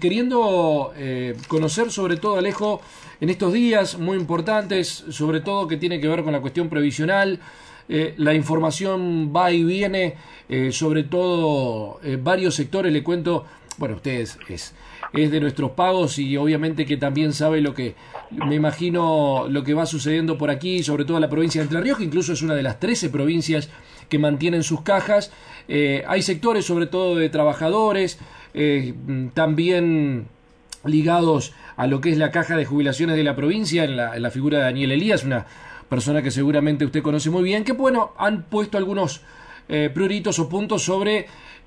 queriendo conocer sobre todo, Alejo, en estos días muy importantes, sobre todo que tiene que ver con la cuestión previsional. La información va y viene, sobre todo varios sectores. Le cuento, bueno, ustedes es de nuestros pagos y obviamente que también sabe lo que, me imagino, lo que va sucediendo por aquí, sobre todo en la provincia de Entre Ríos, que incluso es una de las 13 provincias que mantienen sus cajas. Hay sectores, sobre todo de trabajadores, también ligados a lo que es la caja de jubilaciones de la provincia, en la figura de Daniel Elías, una persona que seguramente usted conoce muy bien, que bueno, han puesto algunos prioritos o puntos sobre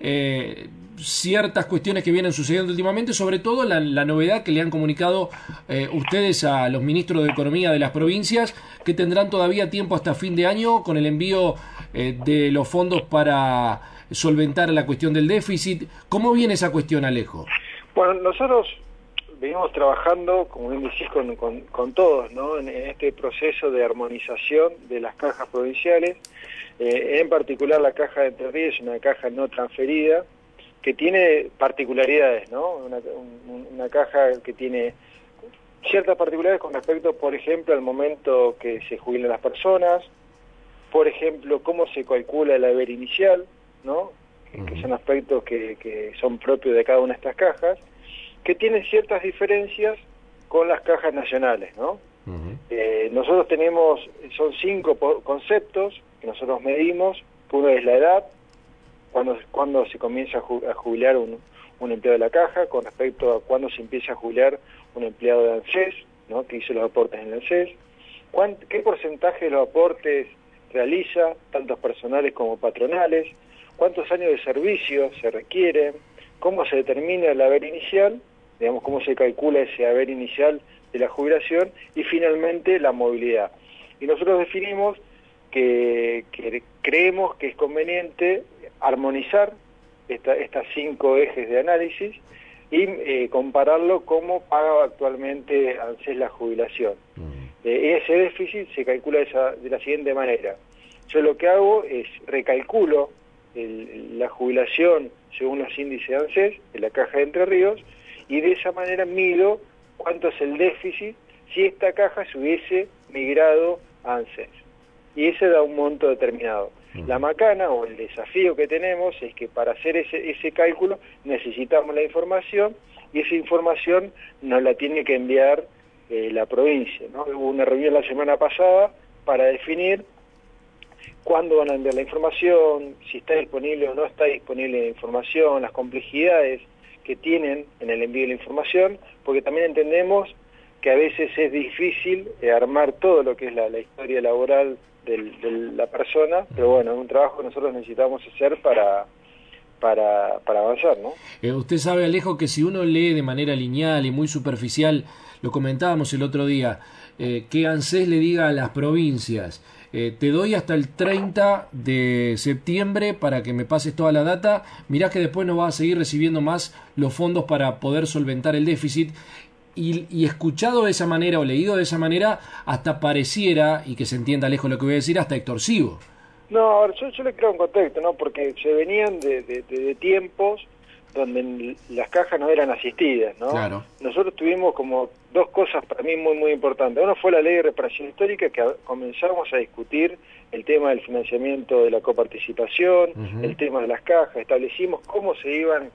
ciertas cuestiones que vienen sucediendo últimamente, sobre todo la novedad que le han comunicado ustedes a los ministros de Economía de las provincias, que tendrán todavía tiempo hasta fin de año con el envío de los fondos para solventar la cuestión del déficit. ¿Cómo viene esa cuestión, Alejo? Bueno, nosotros venimos trabajando, como bien decís, con todos, ¿no? En este proceso de armonización de las cajas provinciales, en particular la caja de Entre Ríos es una caja no transferida, que tiene particularidades, ¿no? Una caja que tiene ciertas particularidades con respecto, por ejemplo, al momento que se jubilan las personas, por ejemplo, cómo se calcula el haber inicial, ¿no? Que son aspectos que son propios de cada una de estas cajas, que tienen ciertas diferencias con las cajas nacionales, ¿no? Nosotros tenemos, son 5 conceptos que nosotros medimos. Uno es la edad, cuando se comienza a jubilar un empleado de la caja, con respecto a cuándo se empieza a jubilar un empleado de ANSES, ¿no? Que hizo los aportes en el ANSES, qué porcentaje de los aportes realiza, tanto personales como patronales, cuántos años de servicio se requieren, cómo se determina el haber inicial, digamos, cómo se calcula ese haber inicial de la jubilación, y finalmente la movilidad. Y nosotros definimos que creemos que es conveniente armonizar estas 5 ejes de análisis y compararlo cómo paga actualmente ANSES la jubilación. Ese déficit se calcula de la siguiente manera. Yo lo que hago es recalculo la jubilación según los índices de ANSES, de la caja de Entre Ríos, y de esa manera mido cuánto es el déficit si esta caja se hubiese migrado a ANSES. Y ese da un monto determinado. La macana o el desafío que tenemos es que para hacer ese cálculo necesitamos la información, y esa información nos la tiene que enviar la provincia, ¿no? Hubo una reunión la semana pasada para definir cuándo van a enviar la información, si está disponible o no está disponible la información, las complejidades que tienen en el envío de la información, porque también entendemos que a veces es difícil armar todo lo que es la historia laboral de la persona, pero bueno, es un trabajo que nosotros necesitamos hacer para avanzar, ¿no? Usted sabe, Alejo, que si uno lee de manera lineal y muy superficial, lo comentábamos el otro día, que ANSES le diga a las provincias, te doy hasta el 30 de septiembre para que me pases toda la data, mirá que después no vas a seguir recibiendo más los fondos para poder solventar el déficit. Y escuchado de esa manera o leído de esa manera, hasta pareciera, y que se entienda lejos lo que voy a decir, hasta extorsivo. No, yo le creo un contexto, ¿no? Porque se venían de tiempos donde las cajas no eran asistidas, ¿no? Claro. Nosotros tuvimos como 2 cosas para mí muy importantes. Uno fue la ley de reparación histórica, que comenzamos a discutir el tema del financiamiento de la coparticipación, el tema de las cajas, establecimos cómo se iban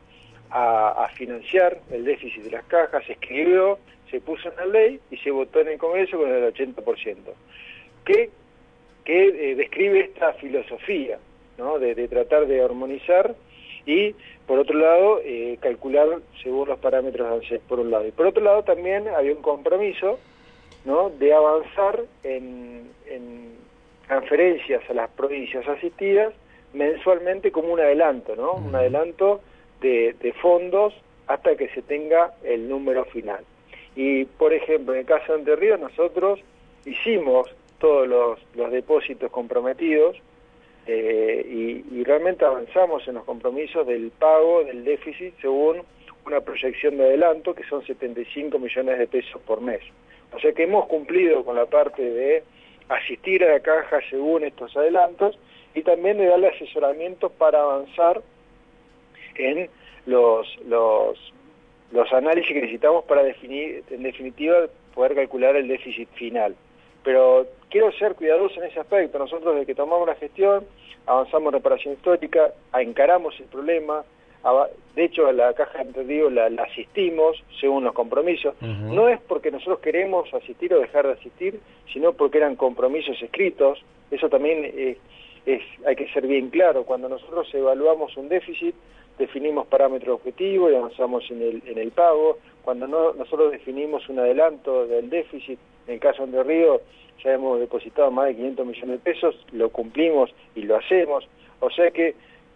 a financiar el déficit de las cajas, se escribió, se puso en la ley y se votó en el Congreso con el 80%. Que describe esta filosofía, ¿no? de tratar de armonizar y, por otro lado, calcular según los parámetros de ANSES, por un lado. Y por otro lado también había un compromiso, ¿no? de avanzar en transferencias a las provincias asistidas mensualmente como un adelanto, ¿no? Un adelanto de fondos hasta que se tenga el número final. Y, por ejemplo, en el caso de Entre Ríos, nosotros hicimos todos los depósitos comprometidos y realmente avanzamos en los compromisos del pago del déficit según una proyección de adelanto que son 75 millones de pesos por mes. O sea que hemos cumplido con la parte de asistir a la caja según estos adelantos y también de darle asesoramiento para avanzar en los los análisis que necesitamos para definir, en definitiva, poder calcular el déficit final. Pero quiero ser cuidadoso en ese aspecto. Nosotros, desde que tomamos la gestión, avanzamos en reparación histórica, encaramos el problema. De hecho, a la Caja de Entre Ríos la asistimos según los compromisos. No es porque nosotros queremos asistir o dejar de asistir, sino porque eran compromisos escritos. Eso también hay que ser bien claro. Cuando nosotros evaluamos un déficit, definimos parámetros objetivos y avanzamos en el pago. Cuando nosotros definimos un adelanto del déficit, en el caso de Entre Ríos, ya hemos depositado más de 500 millones de pesos, lo cumplimos y lo hacemos. O sea que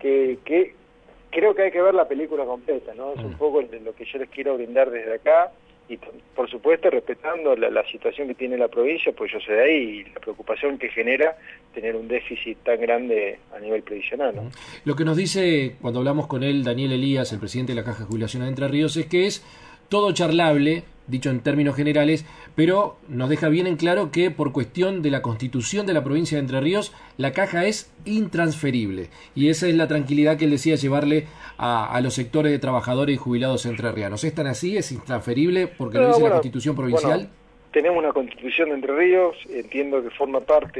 creo que hay que ver la película completa, ¿no? Es un poco lo que yo les quiero brindar desde acá, y por supuesto respetando la situación que tiene la provincia, pues yo soy de ahí, y la preocupación que genera tener un déficit tan grande a nivel previsional, ¿no? Lo que nos dice cuando hablamos con él, Daniel Elías, el presidente de la Caja de Jubilación de Entre Ríos, es que es todo charlable, dicho en términos generales, pero nos deja bien en claro que por cuestión de la constitución de la provincia de Entre Ríos, la caja es intransferible. Y esa es la tranquilidad que él decía llevarle a los sectores de trabajadores y jubilados entrerrianos. ¿Es tan así? ¿Es intransferible porque lo dice la constitución provincial? Bueno, tenemos una constitución de Entre Ríos, entiendo que forma parte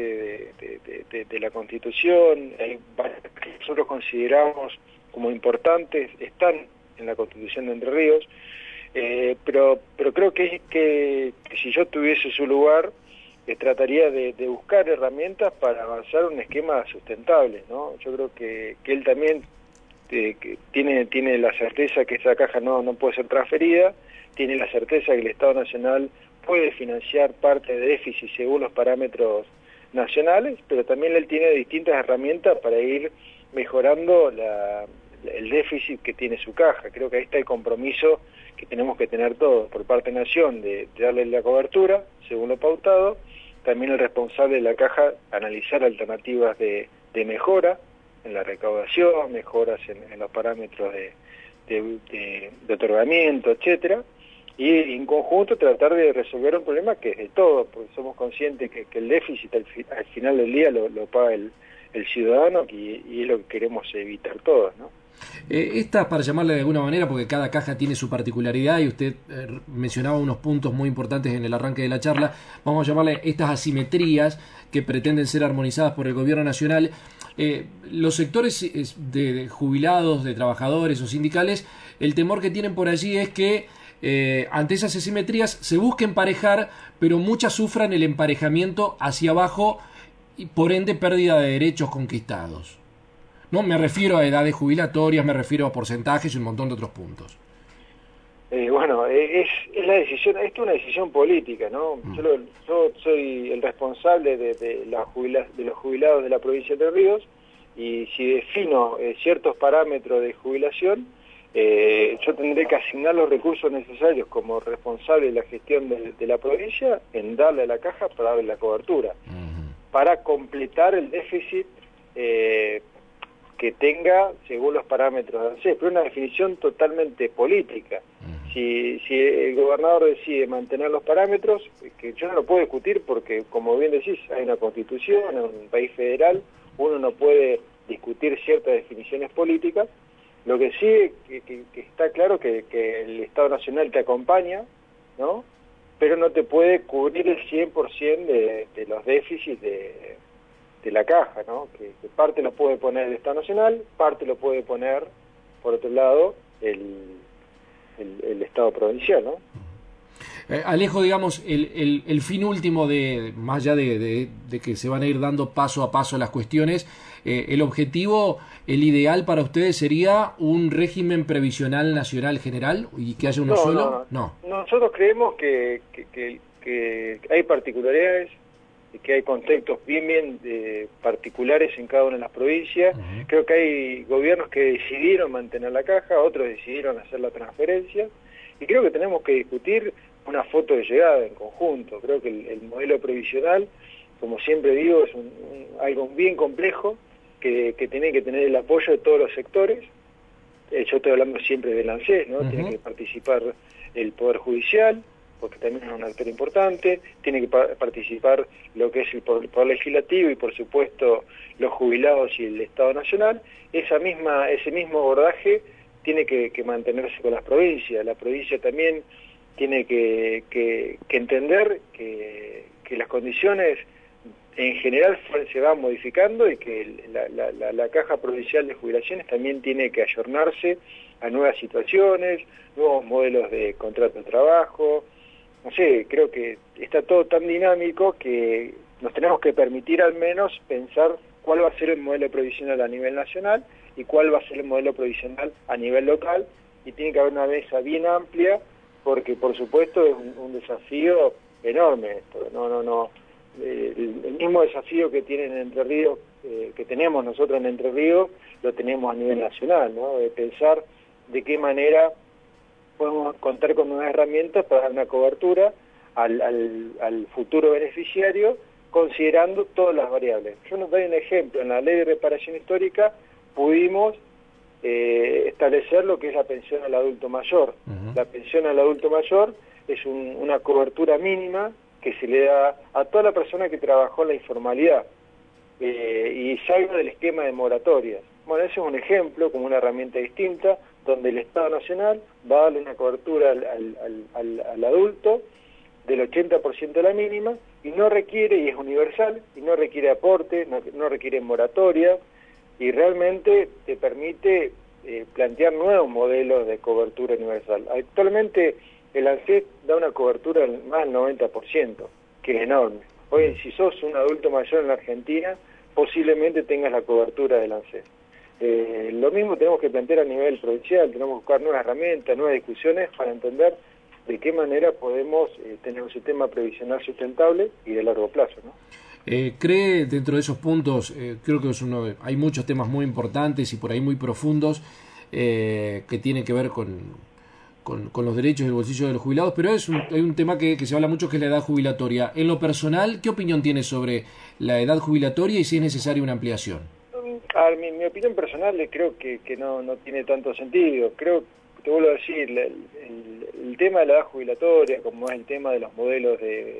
de la constitución, hay varias que nosotros consideramos como importantes, están en la constitución de Entre Ríos. Pero creo que si yo tuviese su lugar, trataría de buscar herramientas para avanzar un esquema sustentable, ¿no? Yo creo que él también que tiene la certeza que esa caja no puede ser transferida, tiene la certeza que el Estado Nacional puede financiar parte de déficit según los parámetros nacionales, pero también él tiene distintas herramientas para ir mejorando el déficit que tiene su caja. Creo que ahí está el compromiso que tenemos que tener todos, por parte de Nación, de darle la cobertura, según lo pautado, también el responsable de la caja, analizar alternativas de mejora en la recaudación, mejoras en los parámetros de otorgamiento, etcétera, y en conjunto tratar de resolver un problema que es de todo, porque somos conscientes que el déficit al final del día lo paga el ciudadano, y es lo que queremos evitar todos, ¿no? Esta, para llamarle de alguna manera, porque cada caja tiene su particularidad y usted mencionaba unos puntos muy importantes en el arranque de la charla, vamos a llamarle estas asimetrías que pretenden ser armonizadas por el gobierno nacional. Los sectores de jubilados, de trabajadores o sindicales, el temor que tienen por allí es que ante esas asimetrías se busque emparejar, pero muchas sufran el emparejamiento hacia abajo y por ende pérdida de derechos conquistados. No me refiero a edades jubilatorias, me refiero a porcentajes y un montón de otros puntos. Bueno, es la decisión, esto es una decisión política, ¿no? Yo soy el responsable de los jubilados de la provincia de Entre Ríos, y si defino ciertos parámetros de jubilación, yo tendré que asignar los recursos necesarios como responsable de la gestión de la provincia en darle a la caja para darle la cobertura, para completar el déficit que tenga según los parámetros de ANSES, pero una definición totalmente política. Si el gobernador decide mantener los parámetros, que yo no lo puedo discutir porque, como bien decís, hay una constitución, en un país federal, uno no puede discutir ciertas definiciones políticas. Lo que sí que está claro que el Estado Nacional te acompaña, ¿no? Pero no te puede cubrir el 100% de los déficits de la caja, ¿no? Que parte lo puede poner el Estado Nacional, parte lo puede poner, por otro lado, el Estado provincial, ¿no? Alejo, digamos, el fin último más allá de que se van a ir dando paso a paso las cuestiones, el objetivo, el ideal para ustedes sería un régimen previsional nacional general y que haya uno solo. No. Nosotros creemos que hay particularidades, que hay contextos bien particulares en cada una de las provincias. Creo que hay gobiernos que decidieron mantener la caja, otros decidieron hacer la transferencia, y creo que tenemos que discutir una foto de llegada en conjunto. Creo que el modelo previsional, como siempre digo, es algo bien complejo, que tiene que tener el apoyo de todos los sectores. Yo estoy hablando siempre del ANSES, ¿no? Tiene que participar el Poder Judicial, porque también es un actor importante, tiene que participar lo que es el Poder Legislativo y, por supuesto, los jubilados y el Estado Nacional. Ese mismo abordaje tiene que mantenerse con las provincias. La provincia también tiene que entender que las condiciones en general se van modificando y que la Caja Provincial de Jubilaciones también tiene que ayornarse a nuevas situaciones, nuevos modelos de contrato de trabajo. No sé, creo que está todo tan dinámico que nos tenemos que permitir al menos pensar cuál va a ser el modelo provisional a nivel nacional y cuál va a ser el modelo provisional a nivel local, y tiene que haber una mesa bien amplia, porque por supuesto es un desafío enorme esto. El mismo desafío que tienen en Entre Ríos, que tenemos nosotros en Entre Ríos, lo tenemos a nivel nacional, ¿no? De pensar de qué manera podemos contar con nuevas herramientas para dar una cobertura al futuro beneficiario, considerando todas las variables. Yo nos doy un ejemplo. En la Ley de Reparación Histórica pudimos establecer lo que es la pensión al adulto mayor. La pensión al adulto mayor es una cobertura mínima que se le da a toda la persona que trabajó en la informalidad y salga del esquema de moratorias. Bueno, ese es un ejemplo, como una herramienta distinta, donde el Estado Nacional va a darle una cobertura al adulto del 80% de la mínima, y no requiere, y es universal, y no requiere aporte, no requiere moratoria, y realmente te permite plantear nuevos modelos de cobertura universal. Actualmente el ANSES da una cobertura del más del 90%, que es enorme. Hoy, si sos un adulto mayor en la Argentina, posiblemente tengas la cobertura del ANSES. Lo mismo tenemos que plantear a nivel provincial, tenemos que buscar nuevas herramientas, nuevas discusiones para entender de qué manera podemos tener un sistema previsional sustentable y de largo plazo, ¿no? ¿Cree dentro de esos puntos, creo que hay muchos temas muy importantes y por ahí muy profundos que tienen que ver con los derechos y el bolsillo de los jubilados, pero hay un tema que se habla mucho, que es la edad jubilatoria. En lo personal, ¿qué opinión tiene sobre la edad jubilatoria y si es necesaria una ampliación? A ver, mi opinión personal creo que no tiene tanto sentido. Creo, te vuelvo a decir, el tema de la edad jubilatoria, como es el tema de los modelos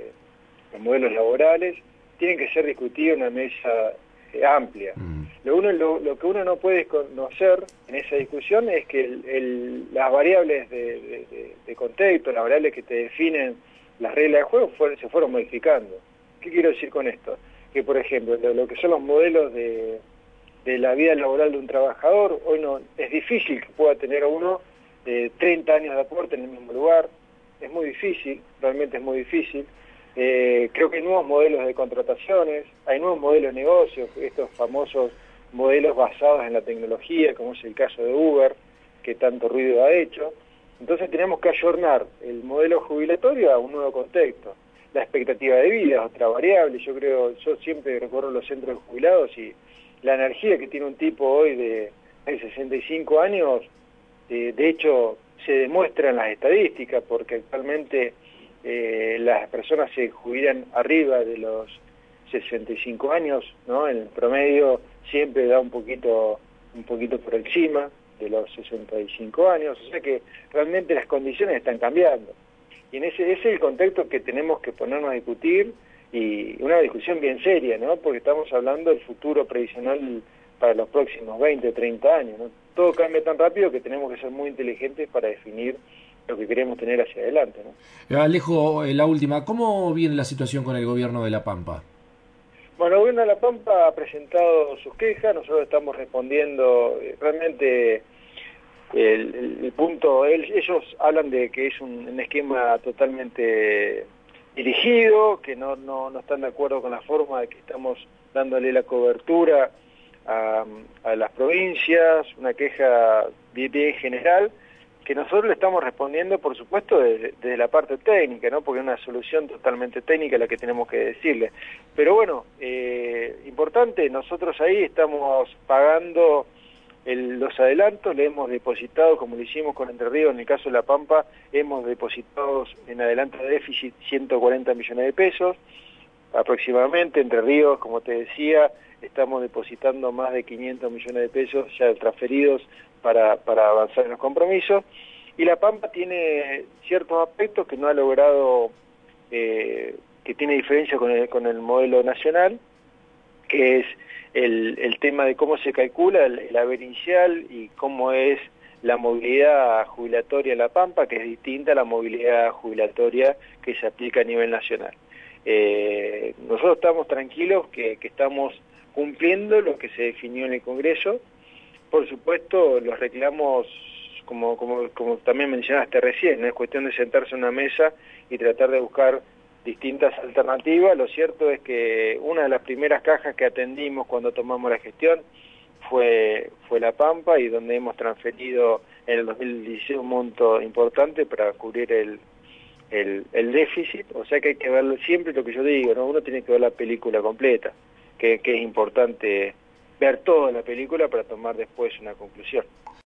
laborales, tienen que ser discutidos en una mesa amplia. Lo que uno no puede conocer en esa discusión es que las variables de contexto, las variables que te definen las reglas de juego se fueron modificando. ¿Qué quiero decir con esto? Que, por ejemplo, lo que son los modelos de la vida laboral de un trabajador, hoy no es difícil que pueda tener uno 30 años de aporte en el mismo lugar. Es muy difícil, realmente es muy difícil. Creo que hay nuevos modelos de contrataciones, hay nuevos modelos de negocios, estos famosos modelos basados en la tecnología, como es el caso de Uber, que tanto ruido ha hecho. Entonces tenemos que ayornar el modelo jubilatorio a un nuevo contexto. La expectativa de vida es otra variable. Yo siempre recorro los centros de jubilados y la energía que tiene un tipo hoy de 65 años, de hecho se demuestra en las estadísticas, porque actualmente las personas se jubilan arriba de los 65 años, ¿no? En el promedio siempre da un poquito por encima de los 65 años, o sea que realmente las condiciones están cambiando. Y ese es el contexto que tenemos que ponernos a discutir, y una discusión bien seria, ¿no? Porque estamos hablando del futuro previsional para los próximos 20, 30 años, ¿no? Todo cambia tan rápido que tenemos que ser muy inteligentes para definir lo que queremos tener hacia adelante, ¿no? Alejo, la última, ¿cómo viene la situación con el gobierno de La Pampa? Bueno, el gobierno de La Pampa ha presentado sus quejas, nosotros estamos respondiendo. Realmente el punto, ellos hablan de que es un esquema totalmente dirigido, que no están de acuerdo con la forma de que estamos dándole la cobertura a las provincias, una queja bien general, que nosotros le estamos respondiendo, por supuesto, desde la parte técnica, ¿no? Porque es una solución totalmente técnica la que tenemos que decirle. Pero bueno, importante, nosotros ahí estamos pagando los adelantos, le hemos depositado, como lo hicimos con Entre Ríos, en el caso de La Pampa, hemos depositado en adelanto de déficit 140 millones de pesos, aproximadamente. Entre Ríos, como te decía, estamos depositando más de 500 millones de pesos ya transferidos para avanzar en los compromisos, y La Pampa tiene ciertos aspectos que no ha logrado, que tiene diferencia con el modelo nacional, que es el tema de cómo se calcula el haber inicial y cómo es la movilidad jubilatoria en La Pampa, que es distinta a la movilidad jubilatoria que se aplica a nivel nacional. Nosotros estamos tranquilos que estamos cumpliendo lo que se definió en el Congreso. Por supuesto, los reclamos, como también mencionaste recién, ¿no? Es cuestión de sentarse en una mesa y tratar de buscar distintas alternativas. Lo cierto es que una de las primeras cajas que atendimos cuando tomamos la gestión fue La Pampa, y donde hemos transferido en el 2016 un monto importante para cubrir el déficit. O sea que hay que ver siempre lo que yo digo, ¿no? Uno tiene que ver la película completa, que es importante ver toda la película para tomar después una conclusión.